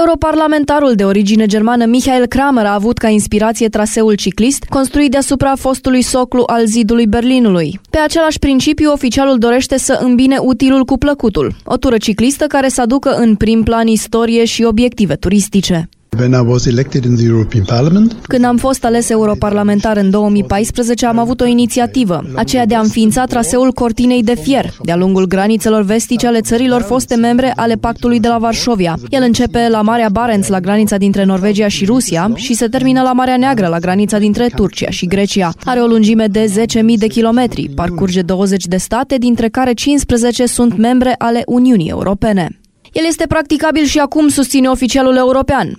Europarlamentarul de origine germană Michael Kramer a avut ca inspirație traseul ciclist construit deasupra fostului soclu al zidului Berlinului. Pe același principiu, oficialul dorește să îmbine utilul cu plăcutul, o tură ciclistă care să aducă în prim plan istorie și obiective turistice. Când am fost ales europarlamentar în 2014, am avut o inițiativă, aceea de a înființa traseul Cortinei de Fier, de-a lungul granițelor vestice ale țărilor foste membre ale Pactului de la Varșovia. El începe la Marea Barents, la granița dintre Norvegia și Rusia, și se termină la Marea Neagră, la granița dintre Turcia și Grecia. Are o lungime de 10.000 de kilometri, parcurge 20 de state, dintre care 15 sunt membre ale Uniunii Europene. El este practicabil și acum, susține oficialul european.